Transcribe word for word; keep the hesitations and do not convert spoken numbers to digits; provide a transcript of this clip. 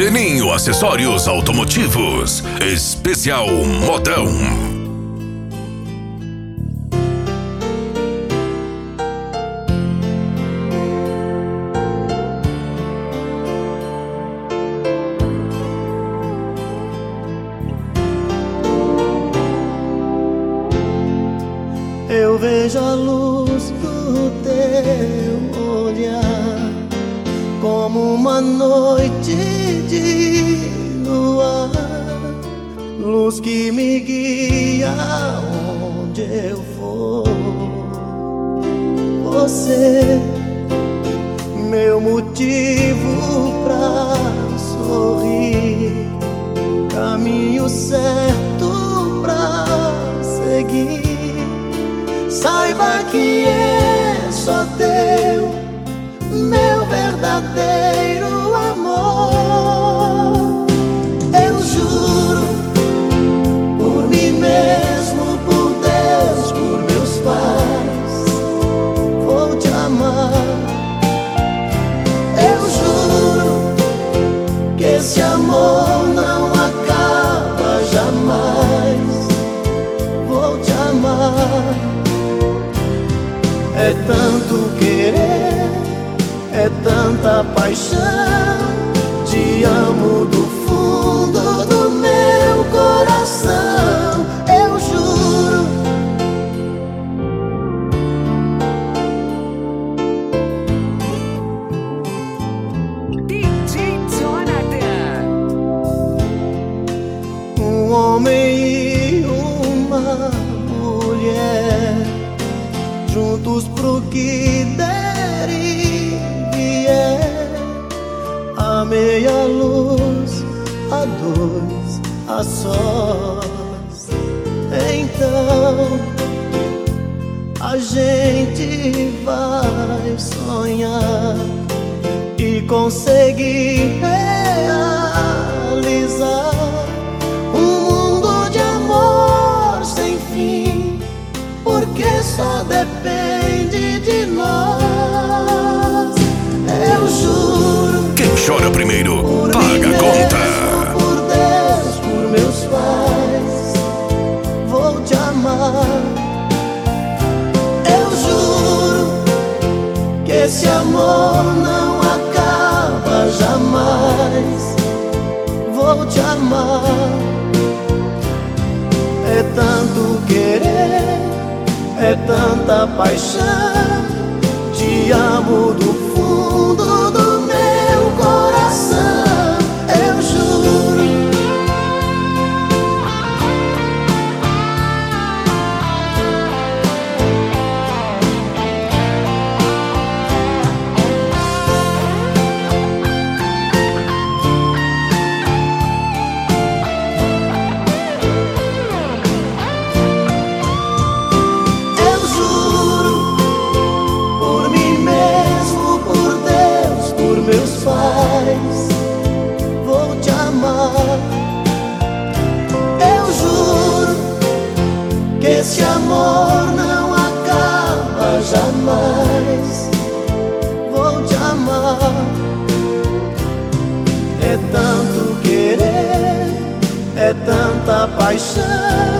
Peninho Acessórios Automotivos, especial modão. Eu vejo a luz do teu olhar como uma noite de luar, luz que me guia onde eu for. Você, meu motivo pra sorrir, caminho certo pra seguir. Saiba que é só teu, meu verdadeiro amor. Eu juro, por mim mesmo, por Deus, por meus pais, vou te amar. Eu juro que esse amor não acaba jamais. Vou te amar. É tanto querer, é tanta paixão. Te amo do fundo do meu coração. Eu juro. D J Jonathan. Um homem e uma mulher, juntos pro que der e vier, a meia luz, a dois, a sós. Então a gente vai sonhar e conseguir realizar um mundo de amor sem fim, porque só depende de nós. Eu juro. Quem chora primeiro paga a conta. Por Deus, por meus pais, vou te amar. Eu juro que esse amor não acaba jamais. Vou te amar. É tanto querer, é tanta paixão. Te amo do fundo do meu coração. Eu juro. Vou te amar. Eu juro que esse amor não acaba jamais. Vou te amar. É tanto querer, é tanta paixão.